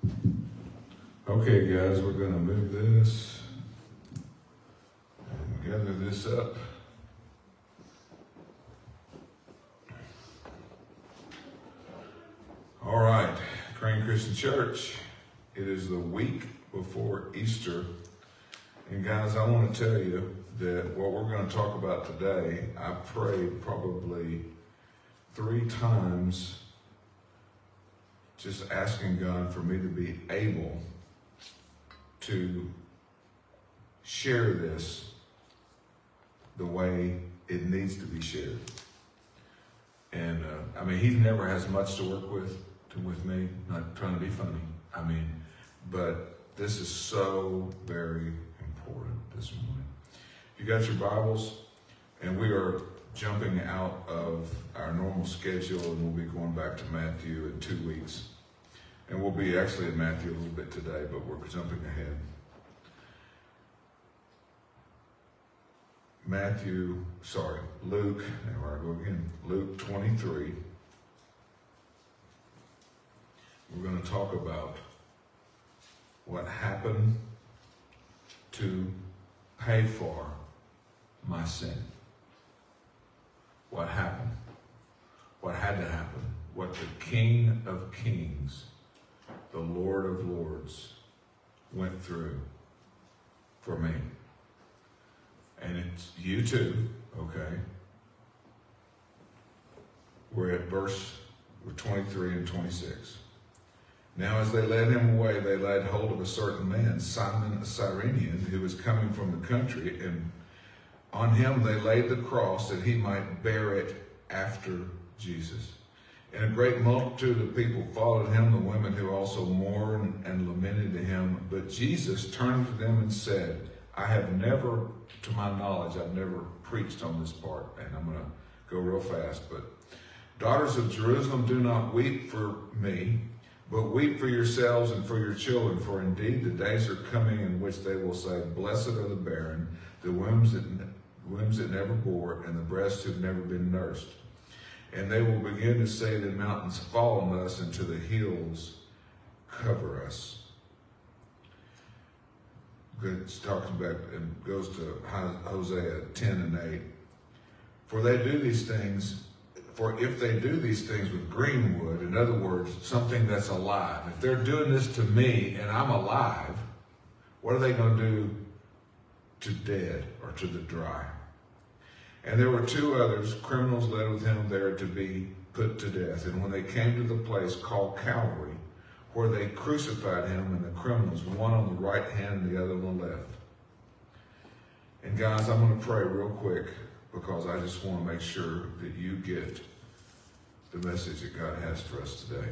Okay, guys, we're going to move this and gather this up. All right, Crane Christian Church, it is the week before Easter. And guys, I want to tell you that what we're going to talk about today, I prayed probably 3 times just asking God for me to be able to share this the way it needs to be shared. And he never has much to work with me, not trying to be funny. But this is so very important this morning. If you got your Bibles, and we are jumping out of our normal schedule, and we'll be going back to Matthew in 2 weeks. And we'll be actually in Matthew a little bit today, but we're jumping ahead. Luke, there I go again, Luke 23. We're going to talk about what happened to pay for my sin. What happened? What had to happen? What the King of Kings, the Lord of Lords, went through for me. And it's you too, okay? We're at verse 23 and 26. Now as they led him away, they laid hold of a certain man, Simon a Cyrenian, who was coming from the country, and on him they laid the cross that he might bear it after Jesus. And a great multitude of people followed him, the women who also mourned and lamented to him. But Jesus turned to them and said, I have never, to my knowledge, I've never preached on this part, and I'm going to go real fast. But daughters of Jerusalem, do not weep for me, but weep for yourselves and for your children. For indeed the days are coming in which they will say, Blessed are the barren, the wombs that never bore, and the breasts who have never been nursed. And they will begin to say to the mountains, Fall on us, and to the hills cover us. It talks about and goes to Hosea 10 and 8. For if they do these things with green wood, in other words, something that's alive. If they're doing this to me and I'm alive, what are they going to do to dead or to the dry? And there were 2 others, criminals led with him there to be put to death. And when they came to the place called Calvary, where they crucified him and the criminals, one on the right hand and the other on the left. And guys, I'm going to pray real quick because I just want to make sure that you get the message that God has for us today.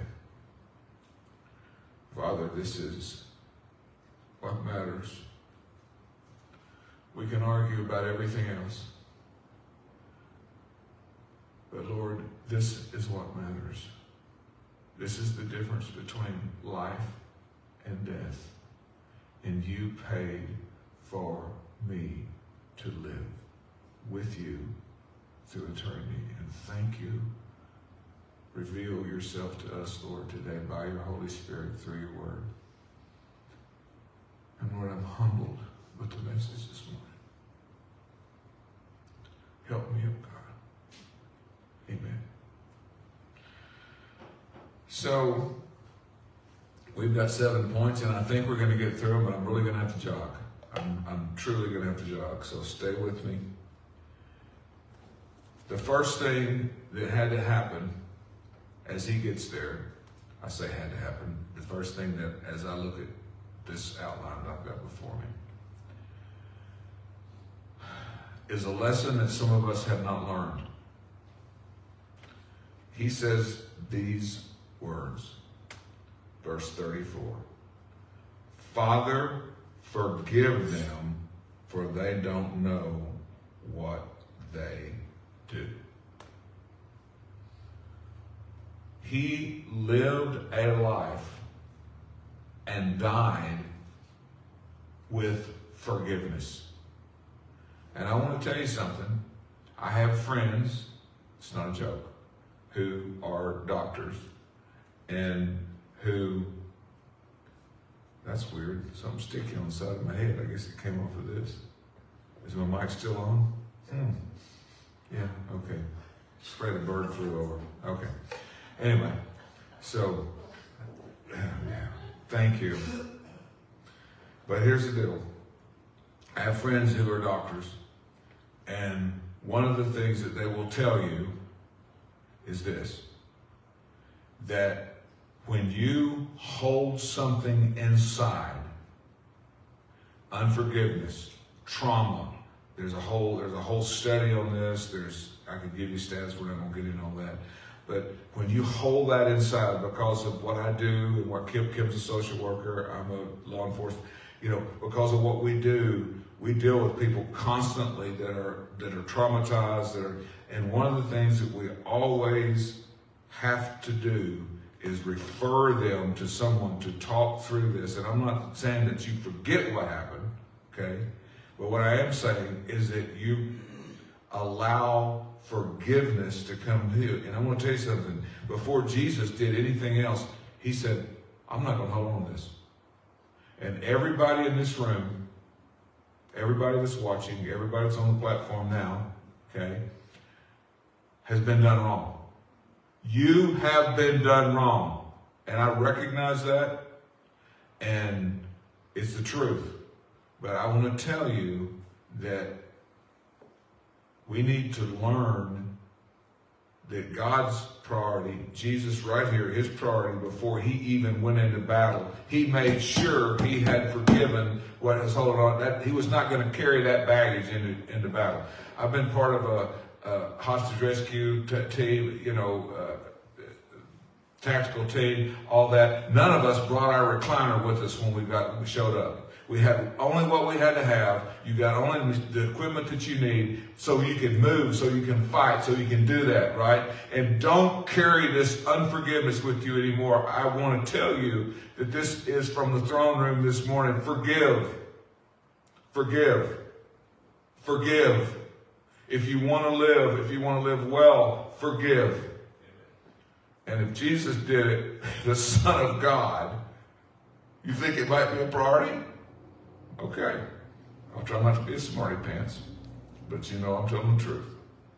Father, this is what matters. We can argue about everything else. But Lord, this is what matters. This is the difference between life and death. And you paid for me to live with you through eternity. And thank you. Reveal yourself to us, Lord, today by your Holy Spirit through your word. And Lord, I'm humbled with the message this morning. Help me up, God. Amen. So, we've got 7 points, and I think we're going to get through them, but I'm really going to have to jog. I'm truly going to have to jog, so stay with me. The first thing that had to happen as he gets there, I say had to happen, the first thing that, as I look at this outline that I've got before me, is a lesson that some of us have not learned. He says these words, verse 34, Father, forgive them, for they don't know what they do. He lived a life and died with forgiveness. And I want to tell you something. I have friends, it's not a joke, who are doctors and who That's weird. Something sticky on the side of my head. I guess it came off of this. Is my mic still on? Yeah, okay. Afraid a bird flew over. Okay. Anyway, so, thank you. But here's the deal. I have friends who are doctors, and one of the things that they will tell you is this, that when you hold something inside, unforgiveness, trauma, there's a whole study on this. I could give you stats, we're not going to get into all that. But when you hold that inside because of what I do and what Kim's a social worker, I'm a law enforcement, because of what we do, we deal with people constantly that are traumatized, and one of the things that we always have to do is refer them to someone to talk through this. And I'm not saying that you forget what happened, okay? But what I am saying is that you allow forgiveness to come to you. And I want to tell you something. Before Jesus did anything else, he said, I'm not going to hold on to this. And everybody in this room, everybody that's watching, everybody that's on the platform now, okay, has been done wrong. You have been done wrong. And I recognize that, and it's the truth. But I want to tell you that we need to learn that God's priority, Jesus right here, his priority before he even went into battle, he made sure he had forgiven what was holding on. That he was not going to carry that baggage into battle. I've been part of a hostage rescue team, tactical team, all that. None of us brought our recliner with us when we showed up. We had only what we had to have. You got only the equipment that you need so you can move, so you can fight, so you can do that, right? And don't carry this unforgiveness with you anymore. I want to tell you that this is from the throne room this morning. Forgive. Forgive. Forgive. If you want to live well, forgive. And if Jesus did it, the Son of God, you think it might be a priority? Okay. I'll try not to be a smarty pants, but I'm telling the truth.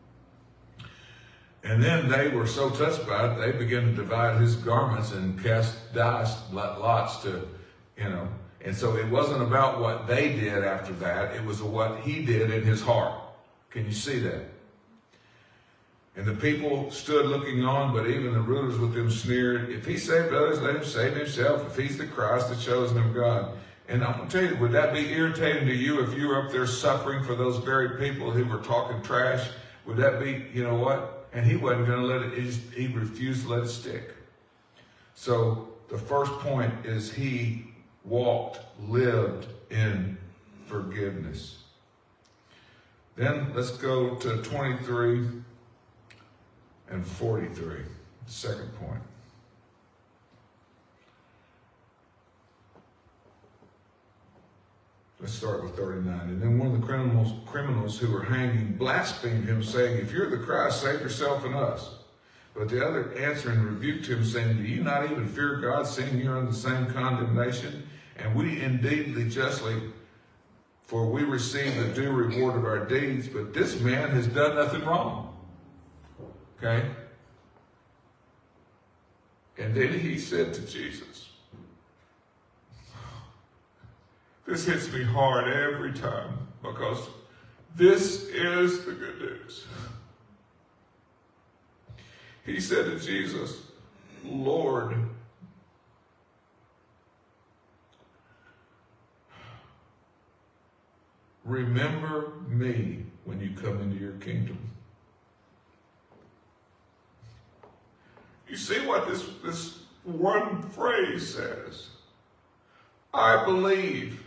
And then they were so touched by it, they began to divide his garments and cast lots to, And so it wasn't about what they did after that. It was what he did in his heart. Can you see that? And the people stood looking on, but even the rulers with them sneered. If he saved others, let him save himself. If he's the Christ, the chosen of God. And I'm going to tell you, would that be irritating to you if you were up there suffering for those very people who were talking trash? Would that be, you know what? And he wasn't going to let it, he refused to let it stick. So the first point is he lived in forgiveness. Then let's go to 23 and 43, the second point. Let's start with 39. And then one of the criminals who were hanging blasphemed him, saying, if you're the Christ, save yourself and us. But the other answering rebuked him, saying, do you not even fear God, seeing you're in the same condemnation? And we indeed justly, for we receive the due reward of our deeds, but this man has done nothing wrong. Okay? And then he said to Jesus, this hits me hard every time, because this is the good news. He said to Jesus, Lord, remember me when you come into your kingdom. You see what this one phrase says? I believe.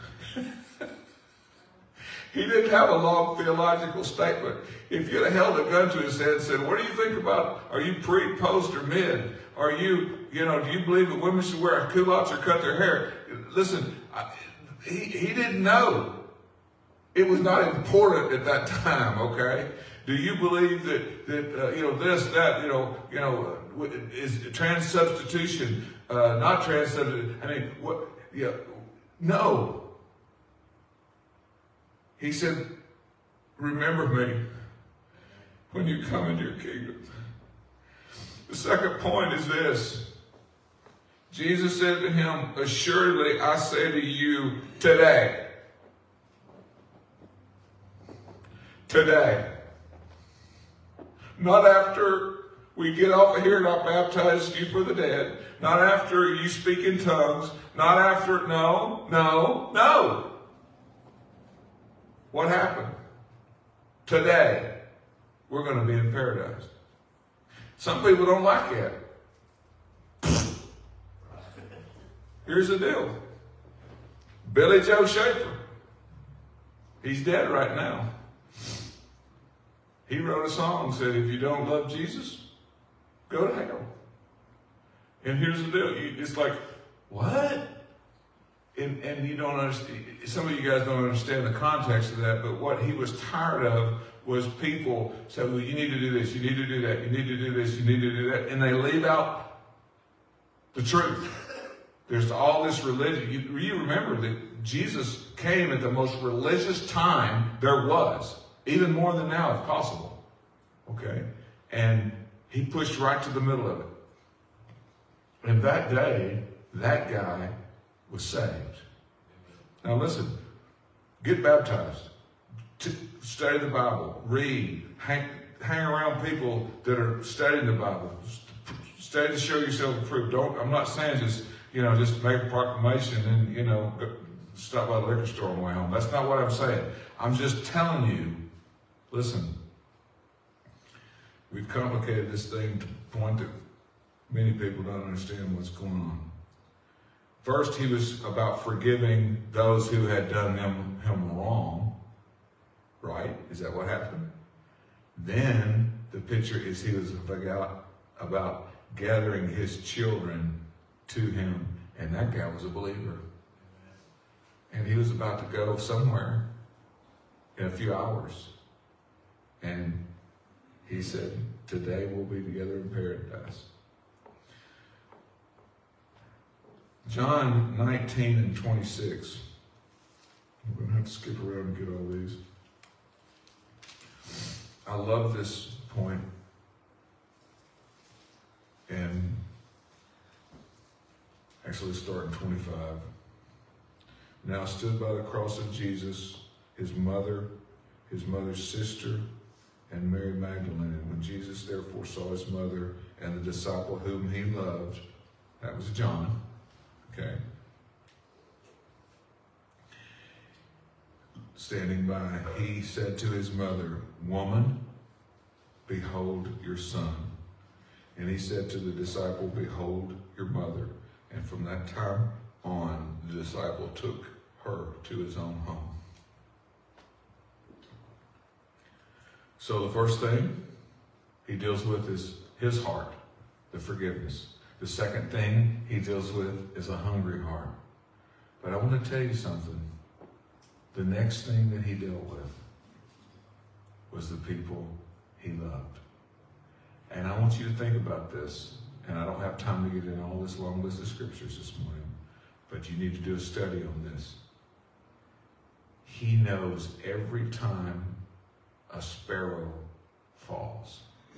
He didn't have a long theological statement. If you'd have held a gun to his head and said, what do you think about, are you pre, post, or mid? Are you, do you believe that women should wear culottes or cut their hair? Listen, he didn't know. It was not important at that time, okay? Do you believe that this, that, is trans substitution, not trans substitution? I mean, yeah, no. He said, remember me when you come into your kingdom. The second point is this. Jesus said to him, assuredly I say to you today. Today. Not after we get off of here and I baptize you for the dead. Not after you speak in tongues. Not after, no. What happened? Today, we're going to be in paradise. Some people don't like it. Here's the deal. Billy Joe Schaefer. He's dead right now. He wrote a song and said, if you don't love Jesus, go to hell. And here's the deal. It's like, what? And you don't understand. Some of you guys don't understand the context of that, but what he was tired of was people say, well, you need to do this, you need to do that, you need to do this, you need to do that. And they leave out the truth. There's all this religion. You remember that Jesus came at the most religious time there was, even more than now if possible. Okay? And he pushed right to the middle of it. And that day, that guy was saved. Now listen, get baptized, study the Bible, read, hang around people that are studying the Bible, study to show yourself approved. I'm not saying just make a proclamation and, stop by the liquor store on the way home. That's not what I'm saying. I'm just telling you, listen, we've complicated this thing to the point that many people don't understand what's going on. First, he was about forgiving those who had done him wrong, right? Is that what happened? Then the picture is he was about gathering his children to him, and that guy was a believer. And he was about to go somewhere in a few hours. And he said, today we'll be together in paradise. John 19 and 26. I'm going to have to skip around and get all these. I love this point. And actually start in 25. Now stood by the cross of Jesus, his mother's sister, and Mary Magdalene. And when Jesus therefore saw his mother and the disciple whom he loved, that was John, okay, standing by, he said to his mother, woman, behold your son. And he said to the disciple, behold your mother. And from that time on, the disciple took her to his own home. So the first thing he deals with is his heart, the forgiveness. The second thing he deals with is a hungry heart. But I want to tell you something. The next thing that he dealt with was the people he loved. And I want you to think about this. And I don't have time to get in all this long list of scriptures this morning, but you need to do a study on this. He knows every time a sparrow falls.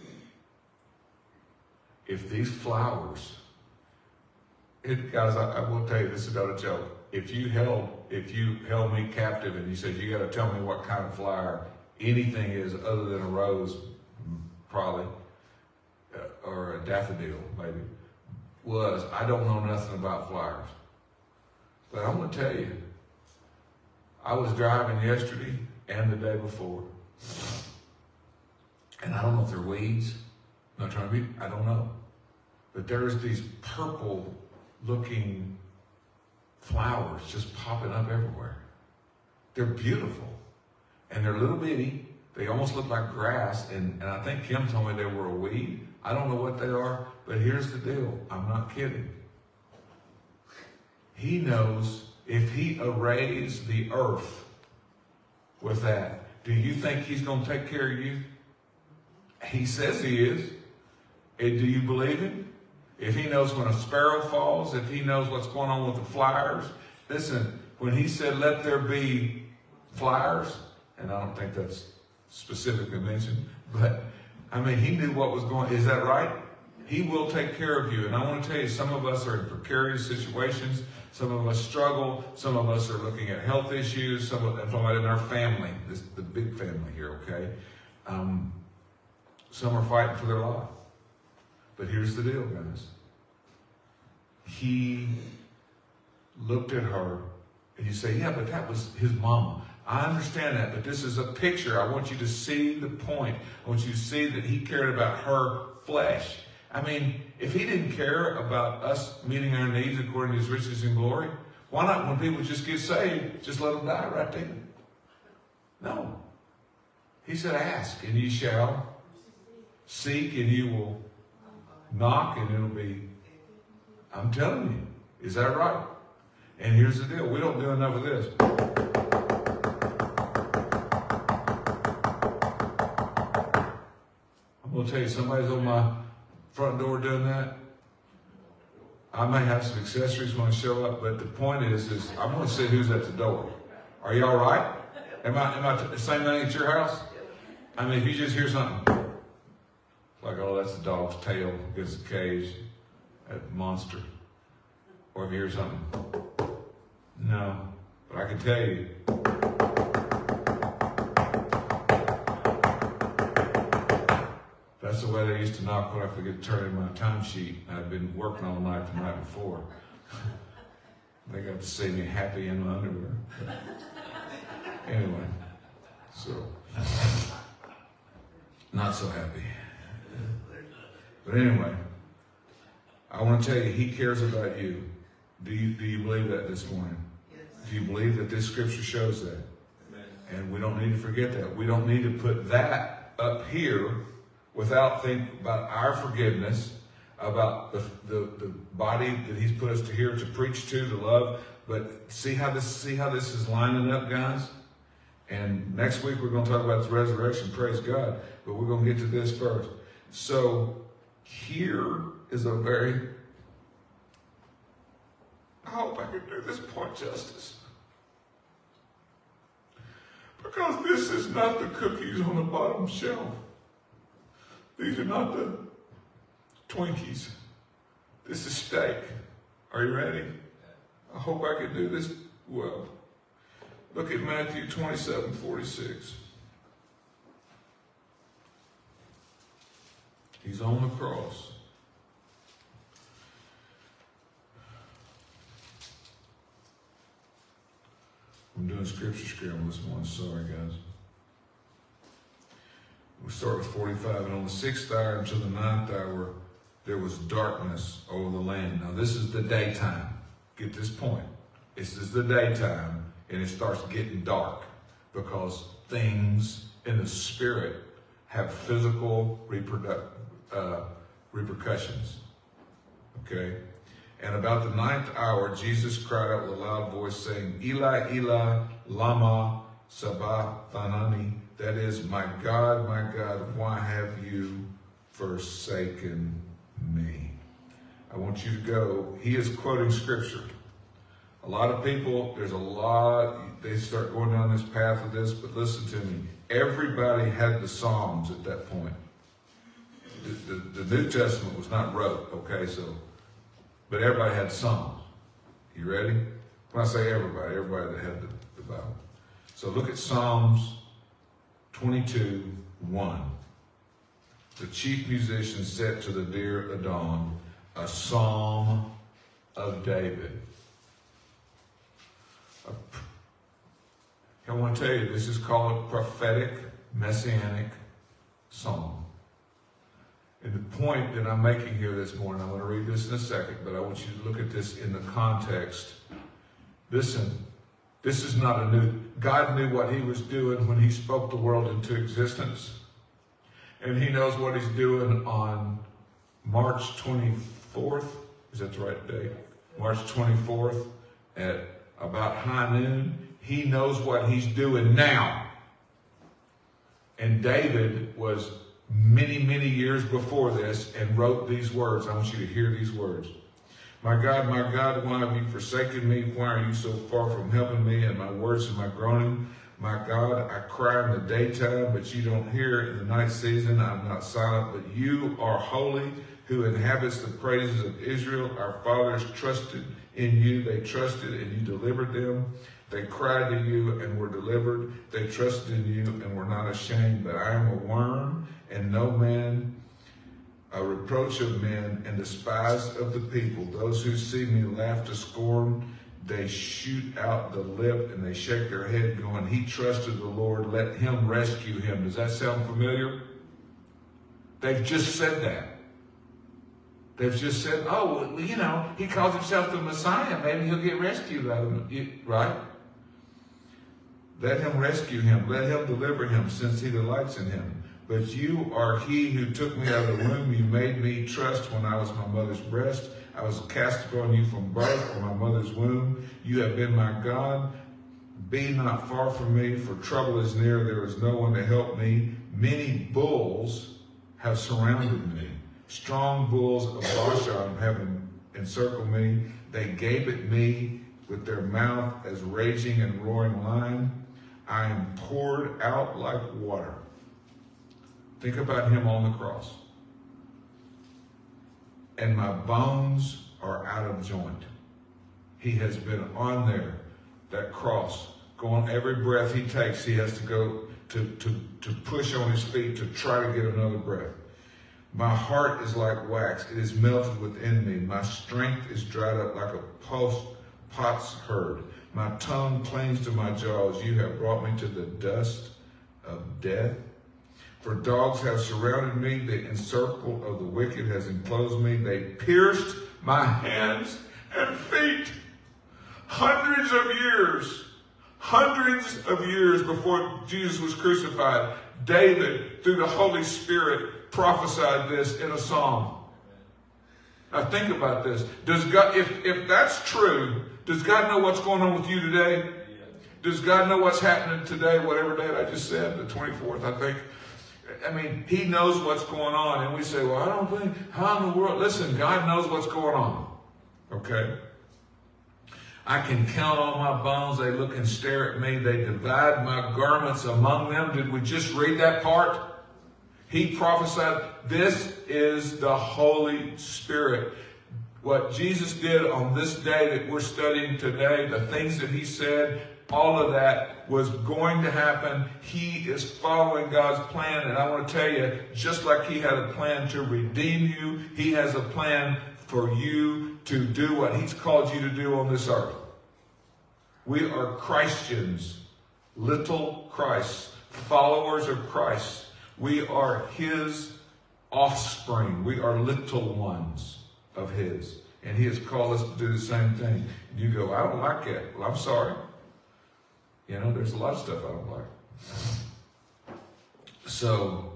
If these flowers, guys, I will tell you, this is not a joke. If you held me captive and you said, you got to tell me what kind of flower anything is other than a rose, probably, or a daffodil, maybe, I don't know nothing about flowers. But I'm going to tell you, I was driving yesterday and the day before. And I don't know if they're weeds. I'm not trying to be, I don't know. But there's these purple looking flowers just popping up everywhere. They're beautiful. And they're little bitty. They almost look like grass. And I think Kim told me they were a weed. I don't know what they are, but here's the deal. I'm not kidding. He knows if he arrays the earth with that, do you think he's going to take care of you? He says he is. And do you believe him? if he knows when a sparrow falls, if he knows what's going on with the flyers. Listen, when he said, let there be flyers, and I don't think that's specifically mentioned, but I mean, he knew what was going on. Is that right? He will take care of you. And I want to tell you, some of us are in precarious situations. Some of us struggle. Some of us are looking at health issues. Some of them in our family, the big family here, okay? Some are fighting for their life. But here's the deal, guys. He looked at her, and you say, yeah, but that was his mama. I understand that, but this is a picture. I want you to see the point. I want you to see that he cared about her flesh. I mean, if he didn't care about us meeting our needs according to his riches and glory, why not, when people just get saved, just let them die right there? No. He said, ask and ye shall. Seek and you will knock and it'll be. I'm telling you. Is that right? And here's the deal. We don't do enough of this. I'm going to tell you, somebody's on my front door doing that. I may have some accessories when I show up, but the point is I'm going to see who's at the door. Are you all right? Am I the same thing at your house? I mean, if you just hear something like, oh, that's the dog's tail against the cage, that monster. Or if you hear something, no. But I can tell you, that's the way they used to knock when I forget to turn in my timesheet. I'd been working all night the night before. They got to see me happy in my underwear. But anyway, so not so happy. But anyway, I want to tell you, he cares about you. Do you believe that this morning? Yes. Do you believe that this scripture shows that? Amen. And we don't need to forget that. We don't need to put that up here without thinking about our forgiveness, about the body that he's put us to here to preach to love. But see how this is lining up, guys? And next week we're going to talk about the resurrection, praise God. But we're going to get to this first. So here is a very, I hope I can do this point justice. Because this is not the cookies on the bottom shelf. These are not the Twinkies. This is steak. Are you ready? I hope I can do this well. Look at Matthew 27:46. He's on the cross. I'm doing scripture scramble this morning. Sorry, guys. We start with 45. And on the 6th hour until the 9th hour, there was darkness over the land. Now, this is the daytime. Get this point. This is the daytime, and it starts getting dark because things in the spirit have physical repercussions. Okay? And about the 9th hour, Jesus cried out with a loud voice, saying, Eli, Eli, lama sabachthani. That is, my God, why have you forsaken me? I want you to go. He is quoting scripture. A lot of people, they start going down this path of this, but listen to me. Everybody had the Psalms at that point. The New Testament was not wrote, okay, but everybody had Psalms. You ready? When I say everybody that had the Bible. So look at Psalms 22:1. The chief musician set to the dear Adon a psalm of David. I want to tell you, this is called a prophetic, messianic psalm. And the point that I'm making here this morning, I'm going to read this in a second, but I want you to look at this in the context. Listen, this is not a new, God knew what he was doing when he spoke the world into existence. And he knows what he's doing on March 24th. Is that the right date? March 24th at about high noon. He knows what he's doing now. And David was many, many years before this and wrote these words. I want you to hear these words. My God, why have you forsaken me? Why are you so far from helping me? And my words and my groaning. My God, I cry in the daytime, but you don't hear. In the night season, I'm not silent, but you are holy, who inhabits the praises of Israel. Our fathers trusted in you. They trusted and you delivered them. They cried to you and were delivered. They trusted in you and were not ashamed. But I am a worm and no man, a reproach of men and despised of the people. Those who see me laugh to scorn. They shoot out the lip and they shake their head going, he trusted the Lord. Let him rescue him. Does that sound familiar? They've just said that. They've just said, oh, well, you know, he calls himself the Messiah. Maybe he'll get rescued out of him. Right? Let him rescue him. Let him deliver him, since he delights in him. But you are he who took me out of the womb. You made me trust when I was my mother's breast. I was cast upon you from birth, from my mother's womb. You have been my God. Be not far from me, for trouble is near. There is no one to help me. Many bulls have surrounded me. Strong bulls of Bashan have encircled me. They gape at me with their mouth as raging and roaring lion. I am poured out like water. Think about him on the cross. And my bones are out of joint. He has been on there, that cross, going every breath he takes, he has to go to push on his feet to try to get another breath. My heart is like wax. It is melted within me. My strength is dried up like a potsherd. My tongue clings to my jaws. You have brought me to the dust of death. For dogs have surrounded me. The encircle of the wicked has enclosed me. They pierced my hands and feet. Hundreds of years before Jesus was crucified, David, through the Holy Spirit, prophesied this in a psalm. Now think about this. Does God, if that's true, does God know what's going on with you today? Does God know what's happening today, whatever date I just said, the 24th, I think? I mean, he knows what's going on. And we say, well, I don't think, how in the world? Listen, God knows what's going on. Okay? I can count on my bones. They look and stare at me. They divide my garments among them. Did we just read that part? He prophesied, this is the Holy Spirit. What Jesus did on this day that we're studying today, the things that he said, all of that was going to happen. He is following God's plan. And I want to tell you, just like he had a plan to redeem you, he has a plan for you to do what he's called you to do on this earth. We are Christians, little Christ, followers of Christ. We are his offspring. We are little ones of his. And he has called us to do the same thing. And you go, I don't like it. Well, I'm sorry. You know, there's a lot of stuff I don't like. So,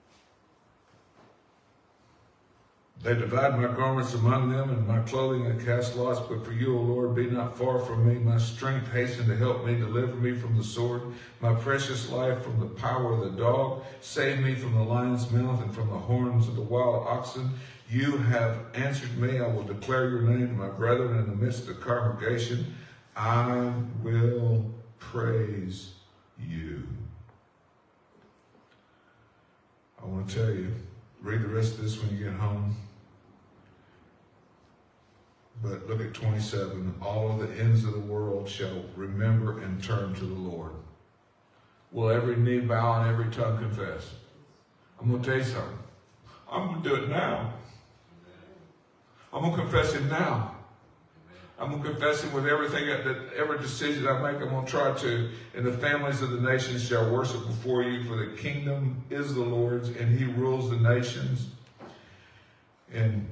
they divide my garments among them, and my clothing they cast lots. But for you, O Lord, be not far from me. My strength hasten to help me. Deliver me from the sword. My precious life from the power of the dog. Save me from the lion's mouth and from the horns of the wild oxen. You have answered me. I will declare your name to my brethren in the midst of the congregation. I will praise you. I want to tell you, read the rest of this when you get home. But look at 27. All of the ends of the world shall remember and turn to the Lord. Will every knee bow and every tongue confess? I'm going to tell you something. I'm going to do it now. I'm going to confess him now. I'm going to confess him with everything, that every decision I make, I'm going to try to. And the families of the nations shall worship before you, for the kingdom is the Lord's, and he rules the nations. And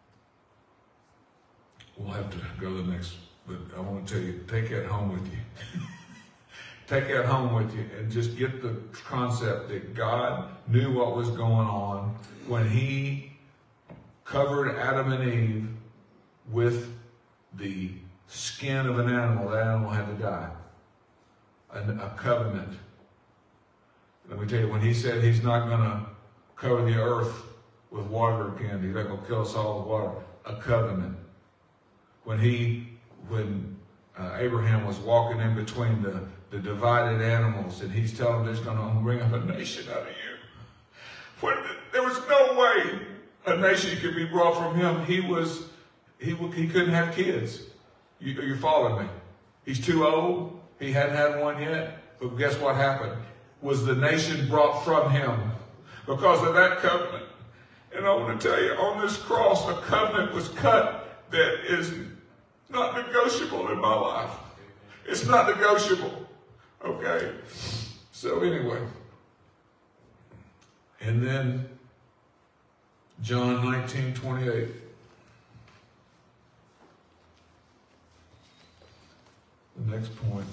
we'll have to go to the next, but I want to tell you, take that home with you. Take that home with you and just get the concept that God knew what was going on when he covered Adam and Eve with the skin of an animal. That animal had to die. A covenant. Let me tell you, when he said he's not going to cover the earth with water again. He's not going to kill us all with water. A covenant. When Abraham was walking in between the divided animals, and he's telling them there's going to bring up a nation out of you. When there was no way a nation could be brought from him. He couldn't have kids. You're following me? He's too old. He hadn't had one yet. But guess what happened? Was the nation brought from him because of that covenant. And I want to tell you, on this cross, a covenant was cut that is not negotiable in my life. It's not negotiable. Okay? So anyway. And then John 19:28. The next point,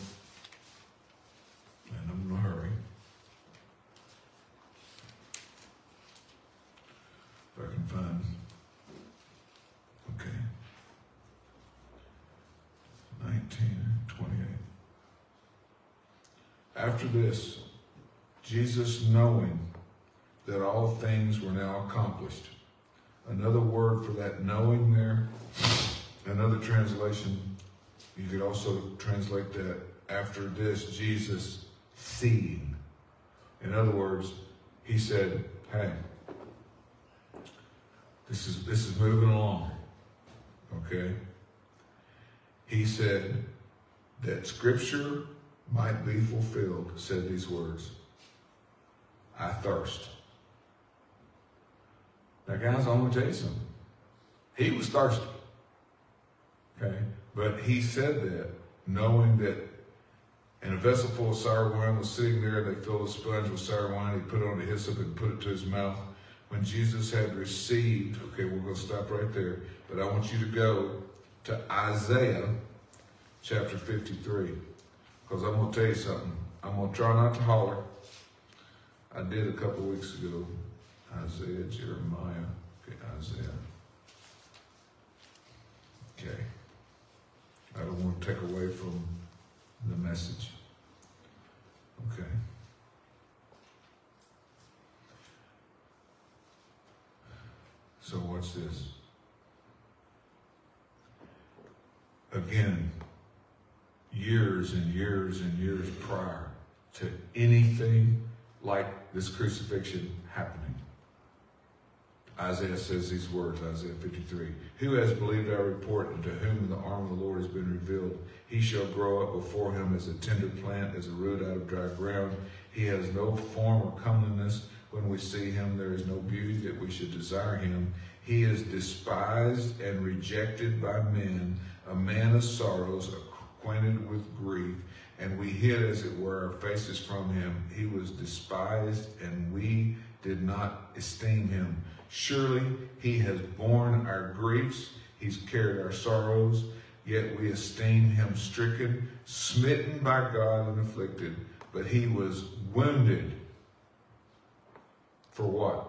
and I'm in a hurry. If I can find, okay. 19:28. After this, Jesus, knowing that all things were now accomplished. Another word for that knowing there, another translation, you could also translate that, after this, Jesus seeing. In other words, he said, hey, this is moving along, okay? He said that Scripture might be fulfilled, said these words, I thirst. Now, guys, I'm going to tell you something. He was thirsty, okay? But he said that knowing that, and a vessel full of sour wine was sitting there, and they filled a sponge with sour wine. He put it on the hyssop and put it to his mouth. When Jesus had received, okay, we're going to stop right there, but I want you to go to Isaiah chapter 53, because I'm going to tell you something. I'm going to try not to holler. I did a couple weeks ago. Isaiah, Jeremiah, okay, Isaiah. Okay. I don't want to take away from the message. Okay. So what's this? Again, years and years and years prior to anything like this crucifixion happening, Isaiah says these words, Isaiah 53. Who has believed our report, and to whom the arm of the Lord has been revealed? He shall grow up before him as a tender plant, as a root out of dry ground. He has no form or comeliness. When we see him, there is no beauty that we should desire him. He is despised and rejected by men, a man of sorrows, acquainted with grief, and we hid, as it were, our faces from him. He was despised, and we did not esteem him. Surely he has borne our griefs, he's carried our sorrows, yet we esteem him stricken, smitten by God, and afflicted. But he was wounded. For what?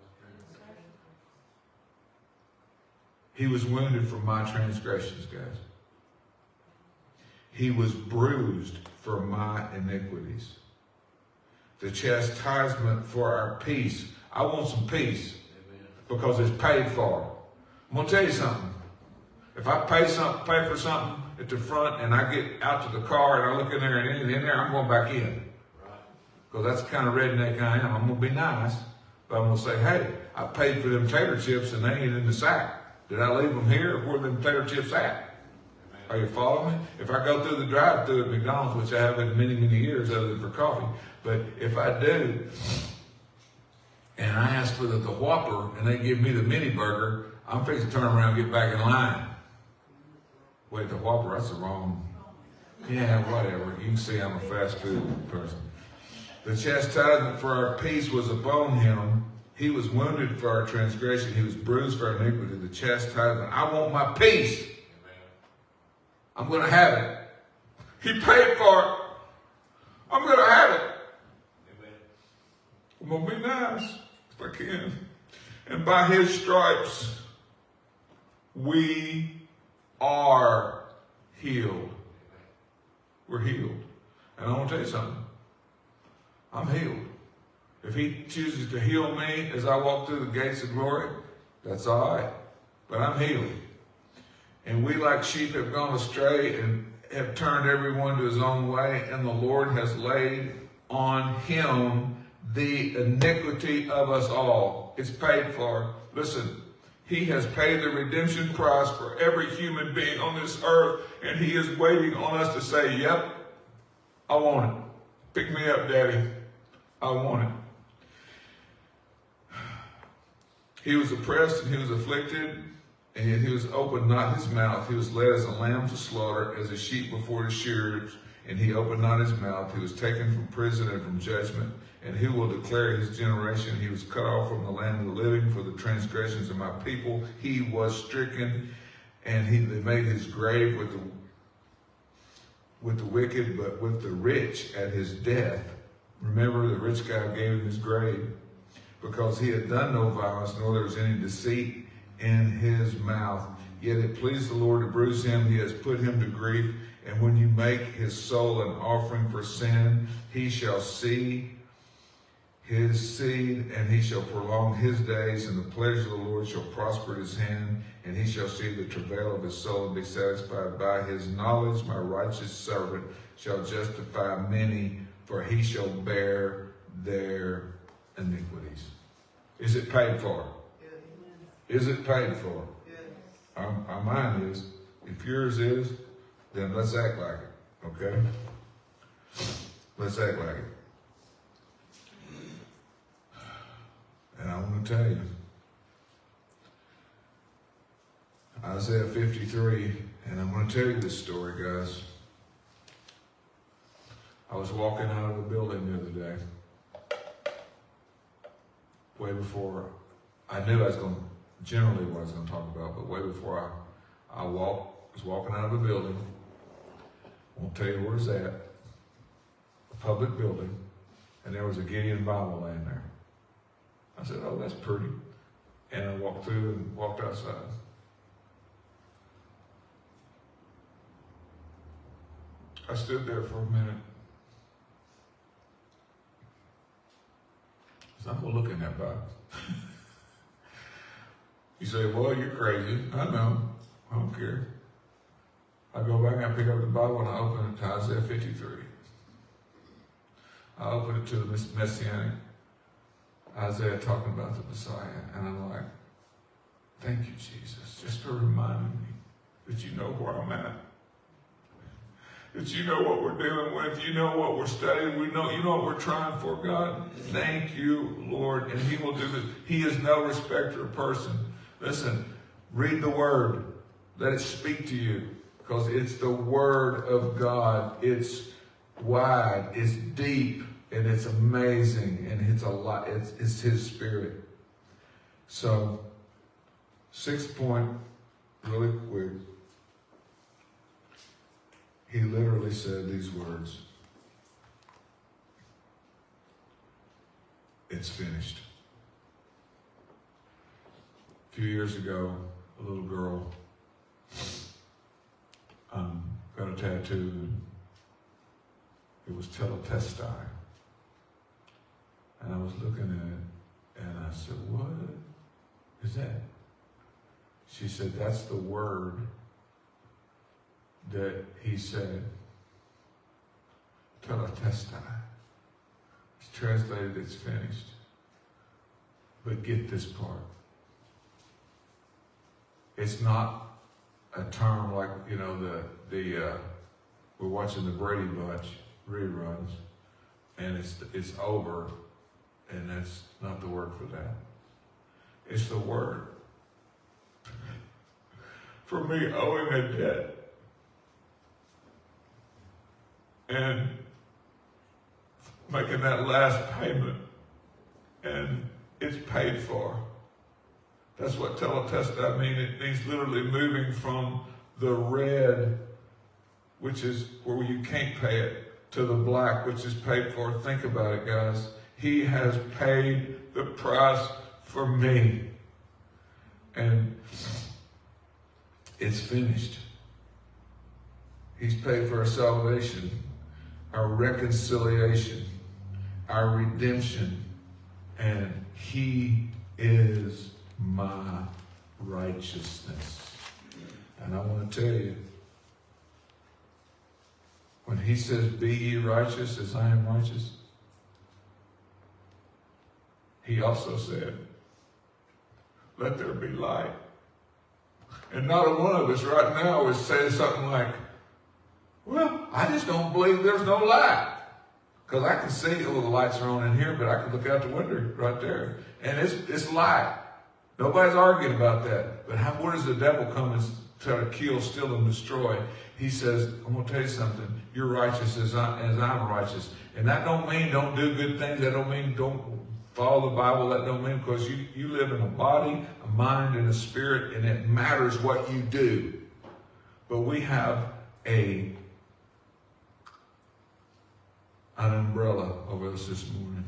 He was wounded for my transgressions, guys. He was bruised for my iniquities. The chastisement for our peace. I want some peace because it's paid for. I'm going to tell you something. If I pay for something at the front and I get out to the car and I look in there and anything in there, I'm going back in. Because that's the kind of redneck I am. I'm going to be nice, but I'm going to say, hey, I paid for them tater chips and they ain't in the sack. Did I leave them here, or where are them tater chips at? Are you following me? If I go through the drive-thru at McDonald's, which I haven't in many, many years other than for coffee, but if I do, and I ask for the Whopper, and they give me the mini burger, I'm fixing to turn around and get back in line. Wait, the Whopper, that's the wrong. Yeah, whatever. You can see I'm a fast food person. The chastisement for our peace was upon him. He was wounded for our transgression. He was bruised for our iniquity. The chastisement. I want my peace. I'm going to have it. He paid for it. I'm going to have it. I'm going to be nice if I can. And by his stripes, we are healed. We're healed. And I want to tell you something. I'm healed. If he chooses to heal me as I walk through the gates of glory, that's all right. But I'm healed. And we like sheep have gone astray and have turned everyone to his own way, and the Lord has laid on him the iniquity of us all. It's paid for. Listen, he has paid the redemption price for every human being on this earth, and he is waiting on us to say, yep, I want it. Pick me up, Daddy. I want it. He was oppressed and he was afflicted, and yet he was opened not his mouth. He was led as a lamb to slaughter, as a sheep before the shearers, and he opened not his mouth. He was taken from prison and from judgment. And who will declare his generation? He was cut off from the land of the living for the transgressions of my people. He was stricken, and they made his grave with the wicked, but with the rich at his death. Remember, the rich guy gave him his grave, because he had done no violence, nor there was any deceit in his mouth. Yet it pleased the Lord to bruise him. He has put him to grief. And when you make his soul an offering for sin, he shall see his seed, and he shall prolong his days, and the pleasure of the Lord shall prosper at his hand, and he shall see the travail of his soul and be satisfied. By his knowledge my righteous servant shall justify many, for he shall bear their iniquities. Is it paid for? Yes. Is it paid for? Yes. Mine is. If yours is, then let's act like it, okay? Let's act like it. And I want to tell you, Isaiah 53, and I'm going to tell you this story, guys. I was walking out of a building the other day, way before I knew I was going to, generally what I was going to talk about, but way before I was walking out of a building. I won't tell you where it's at, a public building, and there was a Gideon Bible laying there. I said, oh, that's pretty. And I walked through and walked outside. I stood there for a minute. So I'm going to look in that Bible. You say, well, you're crazy. I know. I don't care. I go back and I pick up the Bible and I open it to Isaiah 53. I open it to the Messianic Isaiah talking about the Messiah, and I'm like, thank you, Jesus, just for reminding me that you know where I'm at, that you know what we're dealing with, you know what we're studying, you know what we're trying for, God. Thank you, Lord, and he will do this. He is no respecter of person. Listen, read the Word. Let it speak to you, because it's the Word of God. It's wide, it's deep, and it's amazing, and it's a lot. It's his Spirit. So, 6th point, really quick. He literally said these words. It's finished. A few years ago, a little girl got a tattoo. It was teletestai. And I was looking at it, and I said, what is that? She said, that's the word that he said, teletestai. It's translated, it's finished. But get this part. It's not a term like, we're watching the Brady Bunch reruns, and it's over, and that's not the word for that. It's the word for me owing a debt and making that last payment, and it's paid for. That's what teletestai means. It means literally moving from the red, which is where you can't pay it, to the black, which is paid for. Think about it, guys. He has paid the price for me. And it's finished. He's paid for our salvation, our reconciliation, our redemption, And he is my righteousness. And I want to tell you, when he says, be ye righteous as I am righteous, he also said, let there be light. And not a one of us right now is saying something like, well, I just don't believe there's no light. Because I can see, oh, the lights are on in here, but I can look out the window right there. And it's light. Nobody's arguing about that. But where does the devil come and try to kill, steal, and destroy? He says, I'm going to tell you something. You're righteous as I'm righteous. And that don't mean don't do good things. That don't mean don't follow the Bible. That don't mean because you live in a body, a mind, and a spirit, and it matters what you do. But we have an umbrella over us this morning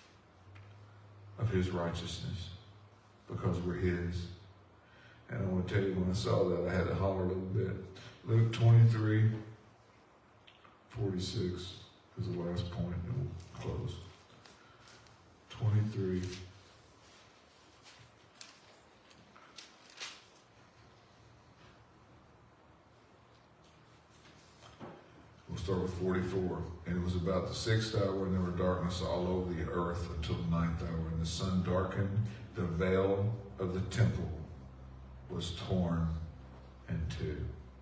of his righteousness because we're his. And I want to tell you, when I saw that, I had to holler a little bit. Luke 23:46 is the last point, and we'll close. 23. We'll start with 44. And it was about the 6th hour, and there were darkness all over the earth until the 9th hour. And the sun darkened, the veil of the temple was torn in two.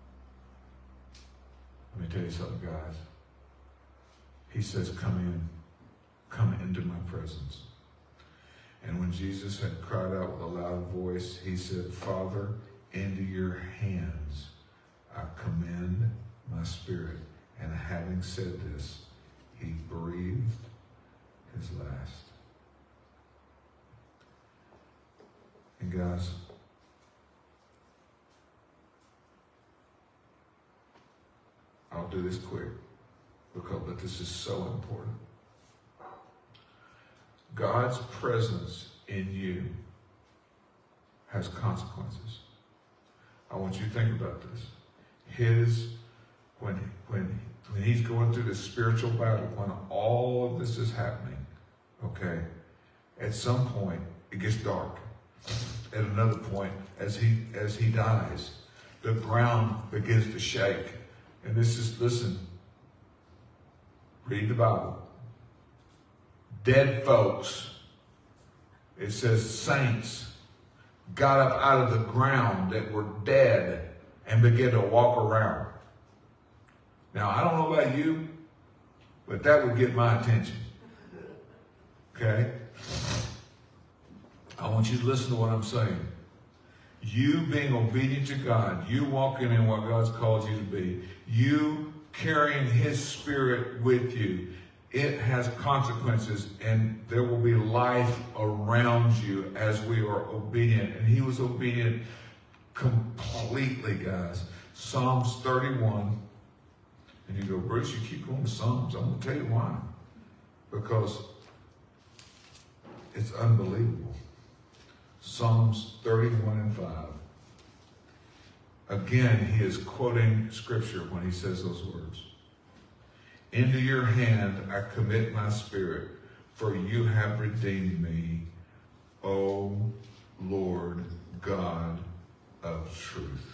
Let me tell you something, guys. He says, come into my presence. And when Jesus had cried out with a loud voice, he said, Father, into your hands I commend my spirit. And having said this, he breathed his last. And guys, I'll do this quick, but this is so important. God's presence in you has consequences. I want you to think about this. When he's going through this spiritual battle, when all of this is happening, okay, at some point it gets dark. At another point, as he dies, the ground begins to shake. And this is, listen, read the Bible. Dead folks, it says saints, got up out of the ground that were dead and began to walk around. Now, I don't know about you, but that would get my attention. Okay? I want you to listen to what I'm saying. You being obedient to God, you walking in what God's called you to be, you carrying his spirit with you, it has consequences, and there will be life around you as we are obedient. And he was obedient completely, guys. Psalms 31. And you go, Bruce, you keep going to Psalms. I'm going to tell you why. Because it's unbelievable. Psalms 31:5. Again, he is quoting scripture when he says those words. Into your hand I commit my spirit, for you have redeemed me, O Lord God of truth.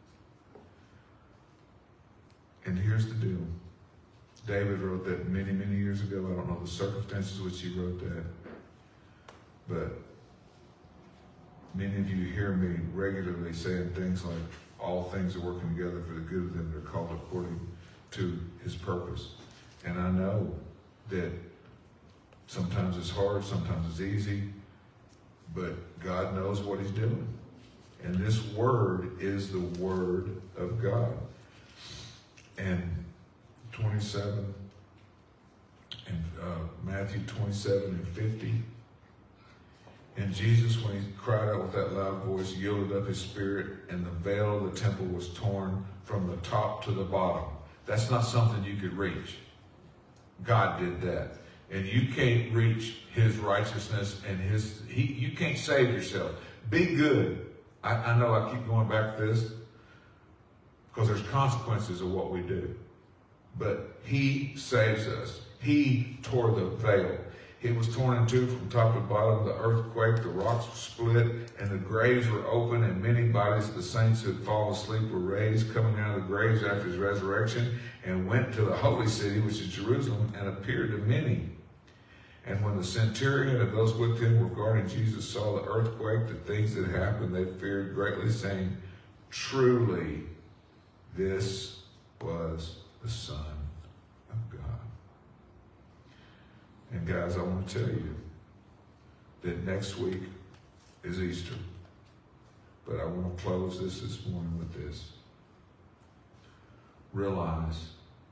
And here's the deal. David wrote that many, many years ago. I don't know the circumstances which he wrote that. But many of you hear me regularly saying things like, all things are working together for the good of them that are called according to his purpose. And I know that sometimes it's hard, sometimes it's easy, but God knows what he's doing. And this word is the word of God. And 27, and Matthew 27:50. And Jesus, when he cried out with that loud voice, yielded up his spirit, and the veil of the temple was torn from the top to the bottom. That's not something you could reach. God did that. And you can't reach his righteousness and you can't save yourself. Be good. I know I keep going back to this because there's consequences of what we do. But he saves us. He tore the veil. It was torn in two from top to bottom. The earthquake, the rocks were split, and the graves were open, and many bodies of the saints who had fallen asleep were raised, coming out of the graves after his resurrection, and went to the holy city, which is Jerusalem, and appeared to many. And when the centurion and those with him were guarding Jesus saw the earthquake, the things that happened, they feared greatly, saying, truly, this was the Son of God. And guys, I want to tell you that next week is Easter. But I want to close this morning with this. Realize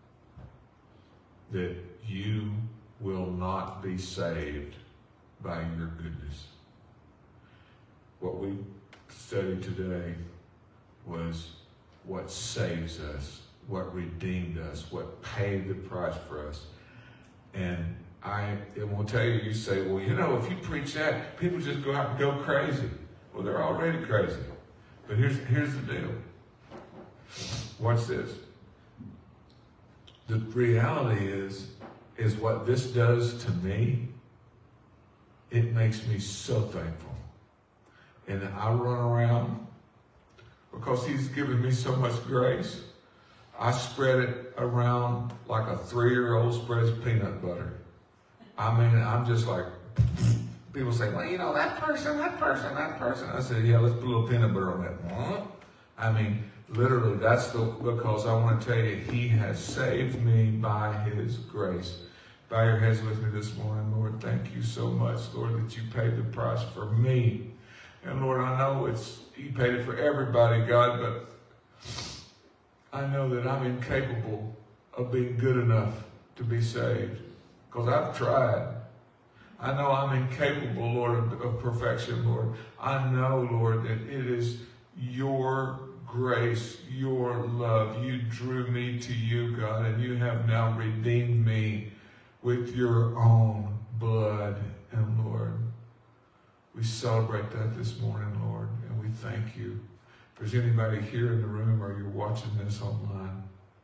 that you will not be saved by your goodness. What we studied today was what saves us, what redeemed us, what paid the price for us. And I will tell you, you say, well, you know, if you preach that, people just go out and go crazy. Well, they're already crazy. But here's the deal. Watch this. The reality is what this does to me, it makes me so thankful. And I run around because he's given me so much grace. I spread it around like a 3-year-old spreads peanut butter. I mean, I'm just like, people say, well, you know, that person. I said, yeah, let's put a little peanut butter on that. Huh? I mean, literally, because I want to tell you, he has saved me by his grace. Bow your heads with me this morning, Lord. Thank you so much, Lord, that you paid the price for me. And Lord, I know you paid it for everybody, God, but I know that I'm incapable of being good enough to be saved. Because I've tried. I know I'm incapable, Lord, of perfection, Lord. I know, Lord, that it is your grace, your love. You drew me to you, God, and you have now redeemed me with your own blood. And Lord, we celebrate that this morning, Lord, and we thank you. If there's anybody here in the room or you're watching this online,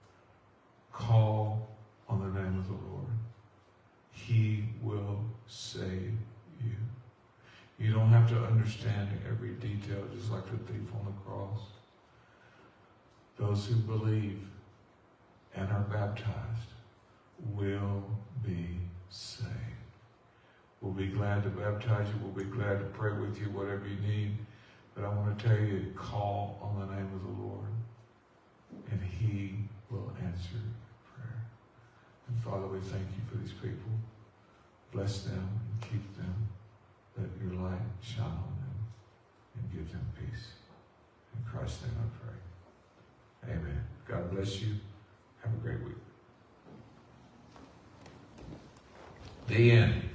call on the name of the Lord. He will save you. You don't have to understand every detail, just like the thief on the cross. Those who believe and are baptized will be saved. We'll be glad to baptize you. We'll be glad to pray with you, whatever you need. But I want to tell you, call on the name of the Lord, and he will answer your prayer. And Father, we thank you for these people. Bless them and keep them. Let your light shine on them and give them peace. In Christ's name I pray. Amen. God bless you. Have a great week. The end.